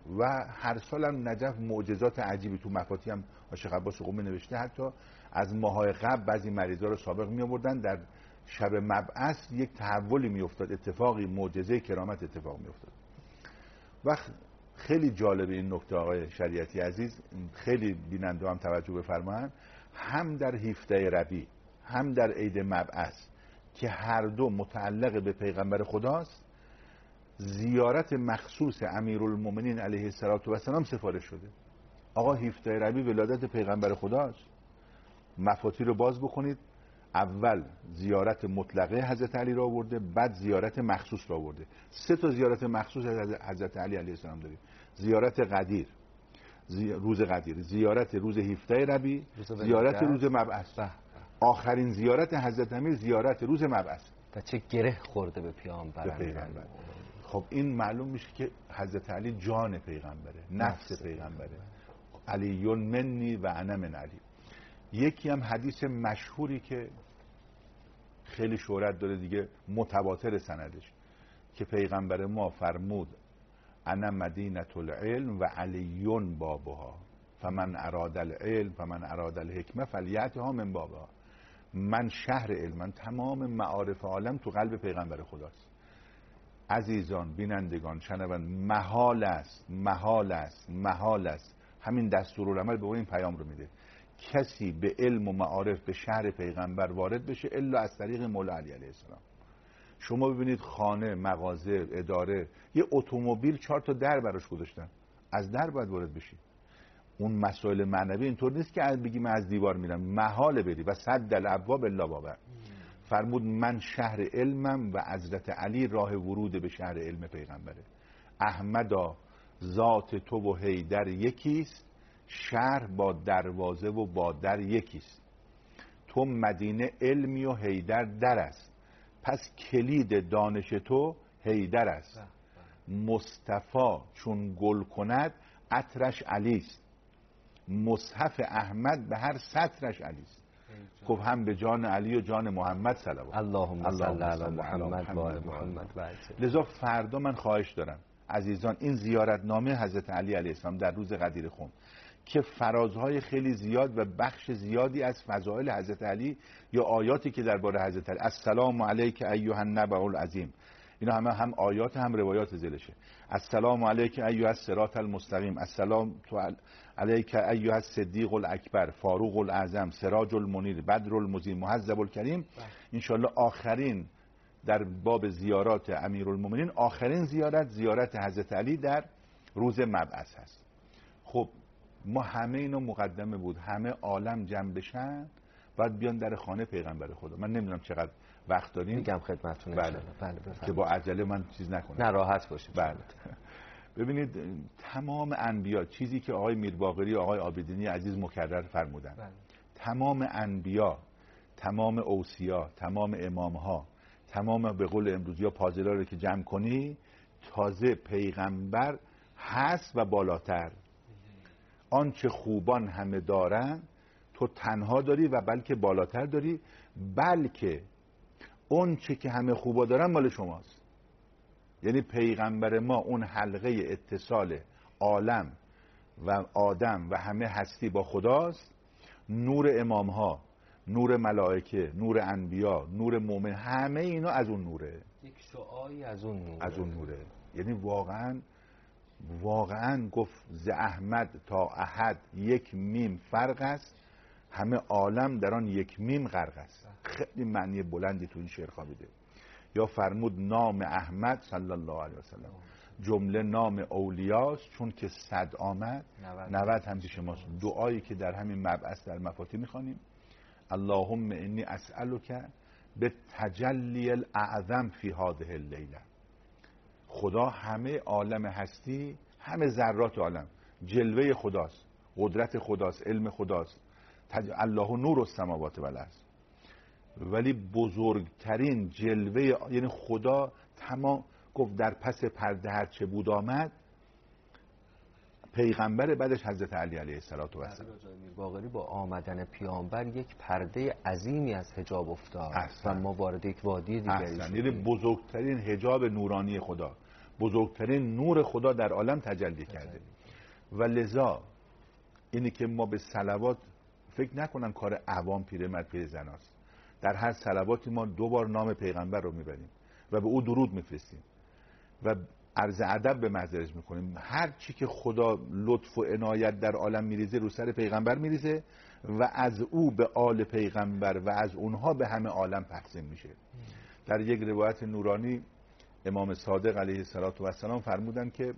Speaker 3: و هر سال هم نجف معجزات عجیبی تو مفاتی هم شیخ عباس قمی نوشته، حتی از ماهای قبل بعضی مریضا رو سابق می آوردن، در شب مبعث یک تحولی می افتاد، اتفاقی معجزه کرامت اتفاق می افتاد. و خیلی جالب این نکته آقای شریعتی عزیز، خیلی بیننده هم توجه بفرمایند، هم در 17 ربیع هم در عید مبعث که هر دو متعلق به پیغمبر خداست، زیارت مخصوص امیرالمومنین علیه السلام سفارش شده. آقا 17 ربیع ولادت پیغمبر خداست، مفاتی رو باز بکنید، اول زیارت مطلقه حضرت علی را آورده، بعد زیارت مخصوص را آورده. 3 تا زیارت مخصوص حضرت علی علیه السلام داریم: زیارت قدیر، روز قدیر، زیارت روز 17 ربیع، زیارت روز مبعث، آخرین زیارت حضرت امیر زیارت روز مبعث.
Speaker 2: و چه گره خورده به پیامبر.
Speaker 3: خب این معلوم میشه که حضرت علی جان پیغمبره، نفس پیغمبره. علی منی و انا من علی. یکی هم حدیث مشهوری که خیلی شهرت داره دیگه، متواتر سندش، که پیغمبر ما فرمود انا مدینه العلم و علی بابها فمن اراد العلم فمن اراد الحکمه فلیأتها من بابها. من شهر علم، من تمام معارف عالم تو قلب پیغمبر خداست. عزیزان، بینندگان، شنوند، محال است همین دستورالعمل به این پیام رو میده، کسی به علم و معارف به شهر پیغمبر وارد بشه الا از طریق مولا علی علیه السلام. شما ببینید خانه، مغازه، اداره، یه اتومبیل 4 تا در براش گذاشتن، از در باید وارد بشی. اون مسائل معنوی اینطور نیست که بگی من از دیوار میرم، محال بری. و صد الابواب الا بابا. فرمود من شهر علمم و حضرت علی راه ورود به شهر علم پیغمبره. احمدا ذات تو و حیدر یکیست، شهر با دروازه و با در یکیست. تو مدینه علمی و حیدر در است، پس کلید دانش تو حیدر است. مصطفی چون گل کند عطرش علیست، مصحف احمد به هر سطرش علیست. گفت هم به جان علی و جان محمد صلوات.
Speaker 2: اللهم صل علی محمد و آل محمد.
Speaker 3: لذا فردا من خواهش دارم عزیزان، این زیارتنامه حضرت علی علیه السلام در روز قدیر خون که فرازهای خیلی زیاد و بخش زیادی از فضائل حضرت علی یا آیاتی که درباره حضرت علی، السلام علیک ایها النبأ العظیم، اینا هم آیات هم روایات زلشه. السلام علیک ایها الصراط المستقیم، السلام علیک ایها الصدیق الاکبر، فاروق الاعظم، سراج المنیر، بدر المضیء، مهذب الکریم. ان شاء الله آخرین در باب زیارات امیرالمومنین، آخرین زیارت حضرت علی در روز مبعث هست. خب ما همه اینو مقدمه بود، همه عالم جمع بشن بعد بیان در خانه پیغمبر خدا. من نمیدونم چقدر وقت داریم،
Speaker 2: میگم خدمتتون.
Speaker 3: بله که با عجله من چیز نکنم.
Speaker 2: نه راحت باشید.
Speaker 3: بله. ببینید تمام انبیا، چیزی که آقای میرباقری و آقای عابدینی عزیز مکرر فرمودن، تمام انبیا، تمام اوصیا، تمام امامها، تمام به قول امروزی ها پازلا رو که جمع کنی، تازه پیغمبر هست و بالاتر. آنچه خوبان همه دارن تو تنها داری و بلکه بالاتر داری، بلکه اون چه که همه خوبا دارن مال شماست. یعنی پیغمبر ما اون حلقه اتصال عالم و آدم و همه هستی با خداست. نور امامها، نور ملائکه، نور انبیا، نور مومن، همه اینا از اون نوره،
Speaker 2: یک شعاعی از اون
Speaker 3: نوره. یعنی واقعا گفت ز احمد تا احد یک میم فرق است، همه عالم در آن یک میم غرق است. خیلی معنی بلندی تو این شعر خوابیده. یا فرمود نام احمد صلی الله علیه وسلم جمله نام اولیاست، چون که 100 آمد 90 هم پیش ماست. دعایی که در همین مبعث در مفاتی میخوانیم، اللهم انی اسألک به تجلی الاعظم فی هذه اللیله. خدا همه عالم هستی، همه ذرات عالم جلوه خداست، قدرت خداست، علم خداست. الله نور السماوات و الارض. ولی بزرگترین جلوه، یعنی خدا تمام گفت در پس پرده هر چه بود آمد، پیغمبر بعدش حضرت علی علیه السلام.
Speaker 2: باقری با آمدن پیامبر یک پرده عظیمی از حجاب افتاد و ما وارد یک وادی دیگری شدیم.
Speaker 3: یعنی بزرگترین حجاب نورانی خدا، بزرگترین نور خدا در عالم تجلی کرده. و لذا اینی که ما به صلوات فکر نکنن کار عوام پیرمرد پیرزناست. در هر صلواتی ما 2 بار نام پیغمبر رو میبریم و به او درود میفرستیم و عرض ادب به محضرش میکنیم. هر چی که خدا لطف و عنایت در عالم میریزه رو سر پیغمبر میریزه و از او به آل پیغمبر و از اونها به همه عالم تقسیم میشه. در یک روایت نورانی امام صادق علیه السلام فرمودن که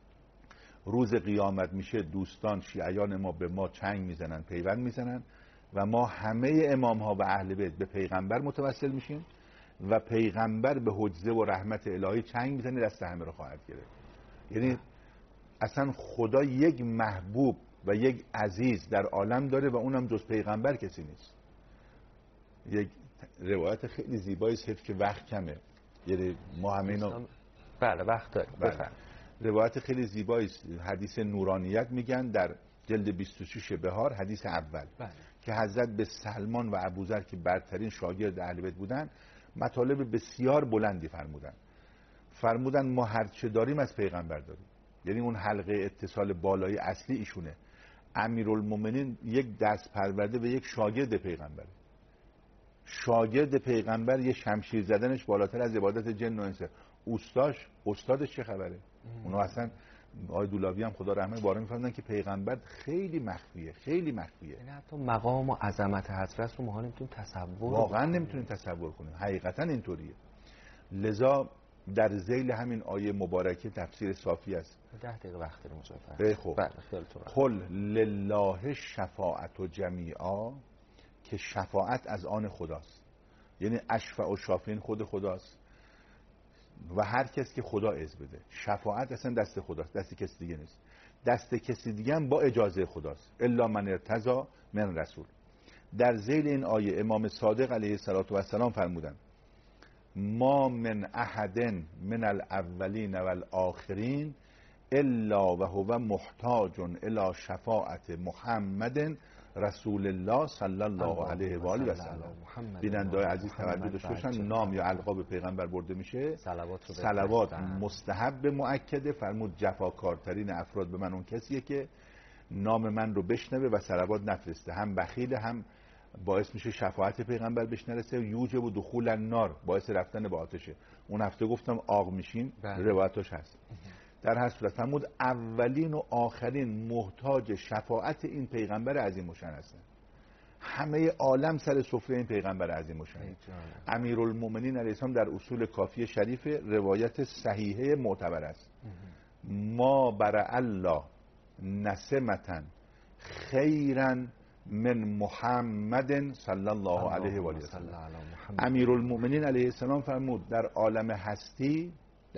Speaker 3: روز قیامت میشه دوستان شیعیان ما به ما چنگ میزنن، پیوند میزنن و ما همه امام ها و اهل بیت به پیغمبر متوسل میشیم و پیغمبر به حجزه و رحمت الهی چنگ میزنه، دست همه رو خواهد گرفت. یعنی اصلا خدا یک محبوب و یک عزیز در عالم داره و اونم جز پیغمبر کسی نیست. یک روایت خیلی زیبایی است که وقت کمه، یعنی ما همه اینا
Speaker 2: بله وقت داریم. بفرمایید.
Speaker 3: روایت خیلی زیبایی است، حدیث نورانیت میگن در جلد 26 بهار حدیث اول.
Speaker 2: بله.
Speaker 3: که حضرت به سلمان و ابوذر که برترین شاگرد اهل بیت بودن مطالب بسیار بلندی فرمودن ما هر چه داریم از پیغمبر داریم. یعنی اون حلقه اتصال بالایی اصلی ایشونه. امیرالمومنین یک دست پرورده و یک شاگرد پیغمبره. شاگرد پیغمبر یه شمشیر زدنش بالاتر از عبادت جن و انسه. استادش چه خبره؟ اونا اصلا آقای دولابی هم خدا رحمه باره می‌فرمودن که پیغمبر خیلی مخفیه.
Speaker 2: یعنی حتی مقام و عظمت حضرت رو ما نمیتونیم تصور
Speaker 3: واقعا نمیتونیم تصور کنیم. حقیقتا اینطوریه. لذا در ذیل همین آیه مبارکه تفسیر صافی است.
Speaker 2: 10 دقیقه وقت رو مجافر.
Speaker 3: خب.
Speaker 2: بله خیالتون راحت.
Speaker 3: قل لله شفاعت جمیعا، که شفاعت از آن خداست. یعنی اشفع و شافین خود خداست و هر کس که خدا اذن بده. شفاعت اصلا دست خداست، دست کسی دیگه نیست. دست کسی دیگه هم با اجازه خداست. الا من ارتضی من رسول. در ذیل این آیه امام صادق علیه السلام فرمودن ما من احد من الاولین و الاخرین الا و هو محتاج الی شفاعت محمد رسول الله صلی الله علیه و آله و سلم. بیننده‌های عزیز توجه داشته باشن، نام یا القاب پیغمبر برده میشه، صلوات مستحب مؤکده. فرمود جفاکارترین افراد به من اون کسیه که نام من رو بشنوه و صلوات نفرسته. هم بخیله، هم باعث میشه شفاعت پیغمبر بهش نرسه. یوجب و دخول النار، باعث رفتن به آتشه. اون هفته گفتم آق میشیم، روایتش هست. در هر صورت فرمود اولین و آخرین محتاج شفاعت این پیغمبر عظیم الشأن هستن. همه عالم سر سفره این پیغمبر عظیم الشأن. امیرالمومنین علیه السلام در اصول کافی شریف روایت صحیحه معتبر است. ما برا الله نسمتن خیرا من محمد صلی الله علیه و آله و سلم. امیرالمومنین علیه السلام فرمود در عالم هستی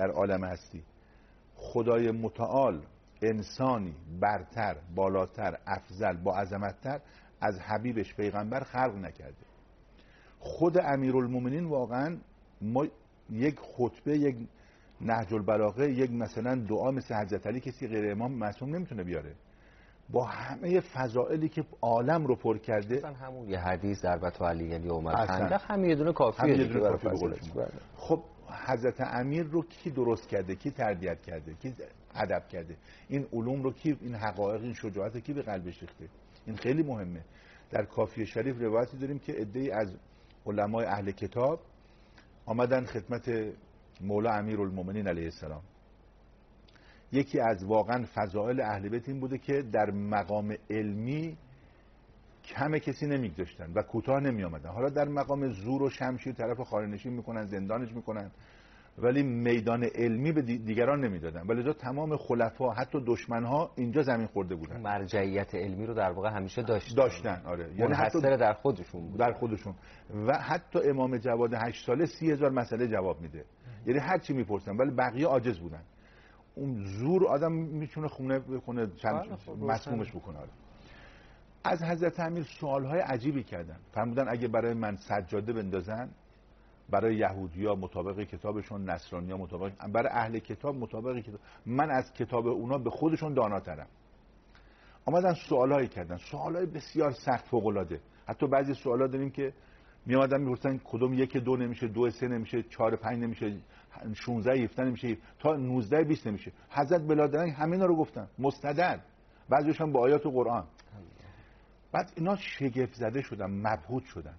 Speaker 3: خدای متعال انسانی برتر، بالاتر، افضل، با عظمتتر از حبیبش پیغمبر خلق نکرده. خود امیرالمومنین واقعا ما یک خطبه، یک نهج البلاغه، یک مثلا دعا مثل حضرت علی کسی غیر امام معصوم نمیتونه بیاره. با همه فضائلی که عالم رو پر کرده،
Speaker 2: مثلا همون یه حدیث در بتو علی یوم الخندق همین یه دونه کافیه دیگه برای فضیلتش.
Speaker 3: خب حضرت امیر رو کی درست کرده، کی تربیت کرده، کی ادب کرده؟ این علوم رو کی، این حقایق، این شجاعت کی به قلبش ریخته؟ این خیلی مهمه. در کافی شریف روایتی داریم که عده‌ای از علمای اهل کتاب آمدن خدمت مولا امیرالمومنین علیه السلام. یکی از واقعا فضائل اهل بیت این بوده که در مقام علمی کم کسی نمیگذاشتن و کوتاه نمی آمدن. حالا در مقام زور و شمشیر طرف خارنشین میکنن، زندانش میکنن، ولی میدان علمی به دیگران نمیدادن. ولی تمام خلفا حتی دشمنها اینجا زمین خورده بودن.
Speaker 2: مرجعیت علمی رو در واقع همیشه داشتن.
Speaker 3: آره،
Speaker 2: یعنی حتی در خودشون بود.
Speaker 3: در خودشون. و حتی امام جواد 8 ساله 30,000 مسئله جواب میده. یعنی هر چی میپرسن، ولی بقیه عاجز بودن. اون زور آدم میتونه خونه بکنه، مسمومش بکنه. از حضرت امیر سوالهای عجیبی کردن. فرمودن اگه برای من سجاده بندازن، برای یهودی‌ها مطابق کتابشون، نصرانی‌ها مطابق، برای اهل کتاب مطابق کتاب، من از کتاب اونا به خودشون داناترم. آمدن سوالایی کردن، سوالای بسیار سخت، فوق‌العاده. حتی بعضی سوالا داریم که می اومدن میپرسن کدوم 1 2 نمیشه، 2 3 نمیشه، 4 5 نمیشه، 16 17 نمیشه، تا 19 20 نمیشه. حضرت بلادران همینا رو گفتن مستدل، بعضیش هم با آیات قرآن. بعد اینا شگفت زده شدن، مبهوت شدن.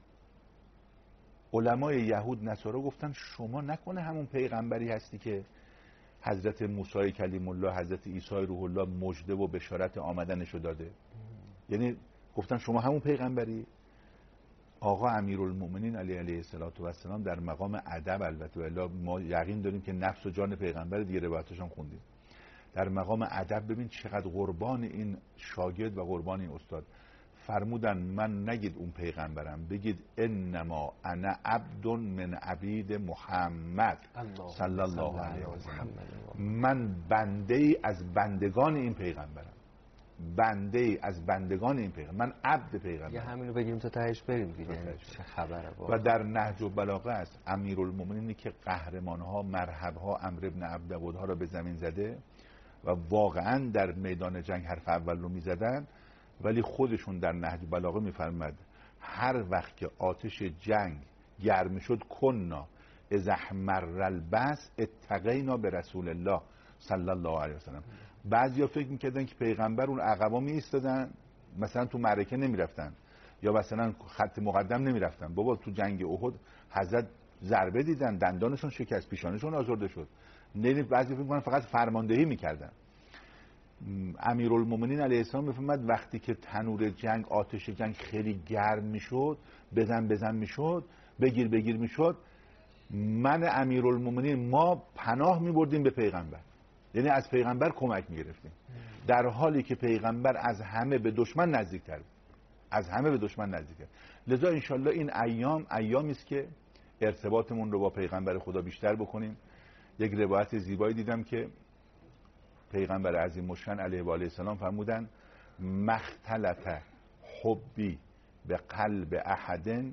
Speaker 3: علمای یهود نصارا گفتن شما نکنه همون پیغمبری هستی که حضرت موسی کلیم الله، حضرت عیسی روح الله مژده و بشارت آمدنشو داده؟ یعنی گفتن شما همون پیغمبری؟ آقا امیرالمومنین علیه السلام در مقام ادب، البته الا ما یقین داریم که نفس و جان پیغمبر، دیگه روایتش هم خوندیم، در مقام ادب ببین چقدر قربان این شاگرد و قربان این استاد. فرمودن من نگید اون پیغمبرم، بگید انما انا عبد من عبید محمد صلی الله علیه و سلم. من بنده ای از بندگان این پیغمبرم، بنده ای از بندگان این پیغمبر، من عبد پیغمبرم.
Speaker 2: یه همینو بگیم تا تهش بریم دیگه. چه خبره
Speaker 3: و در نهج البلاغه است امیرالمومنینی که قهرمانها، مرحبها، عمرو بن عبدود ها رو به زمین زده و واقعا در میدان جنگ حرف اول رو میزدن، ولی خودشون در نهج البلاغه میفرماد هر وقت که آتش جنگ گرم شد کنا اذا احمر البس اتقینا به رسول الله صلی الله علیه وسلم. بعضیا فکر میکردن که پیغمبر اون عقبا می ایستادن، مثلا تو معرکه نمیرفتن یا مثلا خط مقدم نمیرفتن. بابا تو جنگ احد حضرت ضربه دیدن، دندانشون شکست، پیشانشون آزرده شد. بعضی فکر میکنن فقط فرماندهی میکردن. امیرالمومنین علیه السلام میفهمد وقتی که تنور جنگ، آتش جنگ خیلی گرم میشد، بزن میشد، بگیر میشد، من امیرالمومنین ما پناه میبردیم به پیغمبر، یعنی از پیغمبر کمک میگرفتیم، در حالی که پیغمبر از همه به دشمن نزدیکتر بود، از همه به دشمن نزدیکتر. لذا انشالله این ایامی است که ارتباطمون رو با پیغمبر خدا بیشتر بکنیم. یک روایت زیبایی دیدم که پیغمبر عظیم الشأن علیه و آله السلام فرمودن مختلط حبی به قلب احد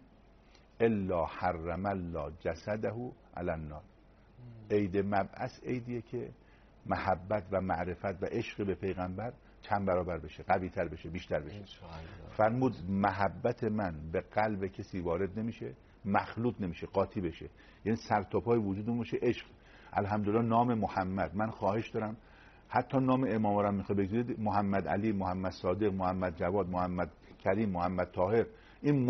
Speaker 3: الا حرم الله جسده علی النار. عید مبعث عیدیه که محبت و معرفت و عشق به پیغمبر چند برابر بشه، قوی تر بشه، بیشتر بشه. فرمود محبت من به قلب کسی وارد نمیشه، مخلوط نمیشه، قاطی بشه، یعنی سر تا پای وجودمون باشه عشق. الحمدلله نام محمد، من خواهش دارم حتی نام امامارم میخواد بگذارید، محمد علی، محمد صادق، محمد جواد، محمد کریم، محمد طاهر، این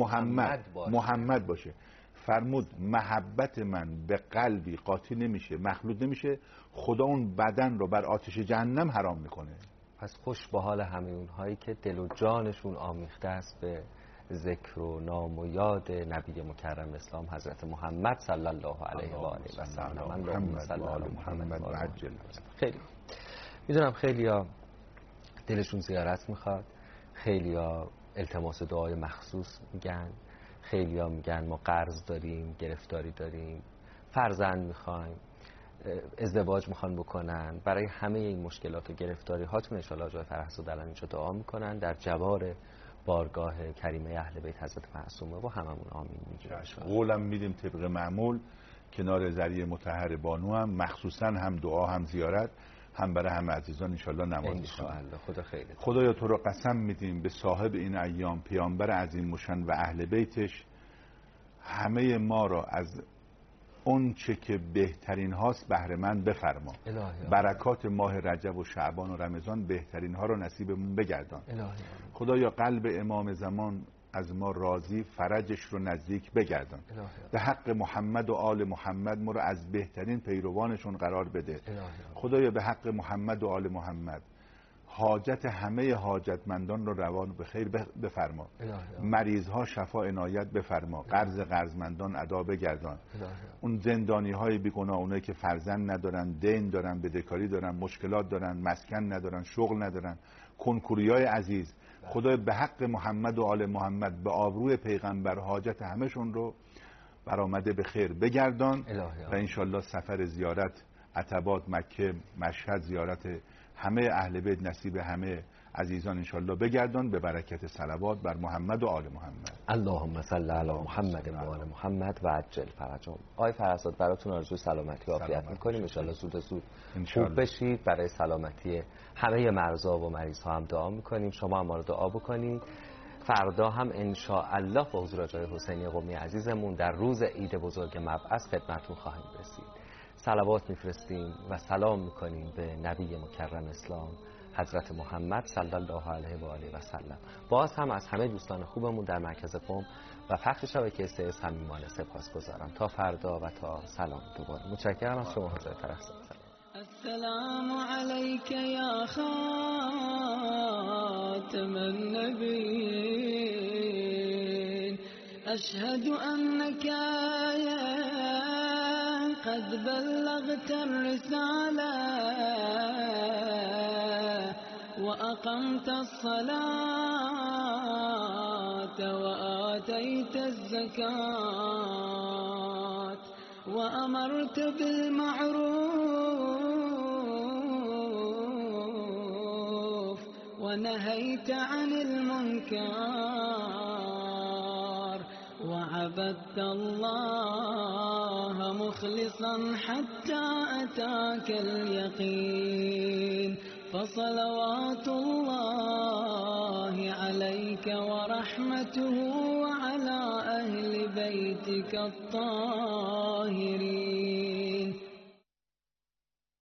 Speaker 3: محمد باشه. فرمود محبت من به قلبی قاطی نمیشه، مخلوط نمیشه، خدا اون بدن رو بر آتش جهنم حرام میکنه.
Speaker 2: پس خوش به حال همه اونهایی که دل و جانشون آمیخته است به ذکر و نام و یاد نبی مکرم اسلام حضرت محمد صلی الله علیه و آله و سلم. اللهم صل علی محمد و عجل. خیلی میدونم خیلیا دلشون زیارت میخواد، خیلیا التماس دعای مخصوص میگن، خیلیا میگن ما قرض داریم، گرفتاری داریم، فرزند میخوایم، ازدواج میخوان بکنن. برای همه این مشکلات و گرفتاری هاتون ان شاءالله جای فرحزاده الان اینجا دعا میکنن در جوار بارگاه کریمه اهل بیت حضرت معصومه و هممون آمین میگیم.
Speaker 3: قولم میدیم طبق معمول کنار ذریعه مطهر بانو هم مخصوصا هم دعا هم زیارت هم برای همه عزیزان ان شاءالله نماز میخونیم.
Speaker 2: خدا خیره.
Speaker 3: خدایا تو رو قسم میدیم به صاحب این ایام پیامبر عظیم الشأن و اهل بیتش همه ما را از اون چه که بهترین هاست بهره مند بفرما. برکات ماه رجب و شعبان و رمضان بهترین ها رو نصیبمون بگردان. خدایا قلب امام زمان از ما راضی، فرجش رو نزدیک بگردان. به حق محمد و آل محمد ما رو از بهترین پیروانشون قرار بده. خدایا به حق محمد و آل محمد حاجت همه حاجتمندان رو روان به خیر بفرما. مریض ها شفا عنایت بفرما. قرضمندان ادا بگردان. اون زندانی های بیگناه، اونایی که فرزند ندارن، دین دارن، بدهکاری دارن، مشکلات دارن، مسکن ندارن، شغل ندارن، کنکوری های عزیز، خدای به حق محمد و آل محمد به آبروی پیغمبر حاجت همشون رو برآمده به خیر بگردان. و انشالله سفر زیارت عتبات، مکه، مشهد، زیارت همه اهل بیت نصیب همه عزیزان انشالله بگردان به برکت صلوات بر محمد و آل محمد.
Speaker 2: اللهم صل علی محمد و آل محمد و عجل فرجهم. آقای فرزاد براتون آرزوی سلامتی و عافیت می‌کنیم. انشالله زود خوب بشید. برای سلامتی همه مرضا و مریض ها هم دعا می‌کنیم. شما هم ما رو دعا بکنید. فردا هم انشاءالله به حضور آقای حسینی قمی عزیزمون در روز عید بزرگ مبعث خدمتتون خواهیم رسید. صلوات میفرستیم و سلام میکنیم به نبی مکرم اسلام حضرت محمد صلی الله علیه و آله و سلم. باز هم از همه دوستان خوبمون در مرکز قم و پخش شبکه سه صمیمانه سپاسگزارم. تا فردا و تا سلام دوباره. متشکرم از شما حضرت فرخزاد.
Speaker 6: السلام عليك يا خاتم النبيين أشهد أنك قد بلغت الرسالة وأقمت الصلاة وآتيت الزكاة وأمرت بالمعروف ونهيت عن المنكر وعبدت الله مخلصا حتى أتاك اليقين فصلوات الله عليك ورحمته وعلى أهل بيتك الطاهرين.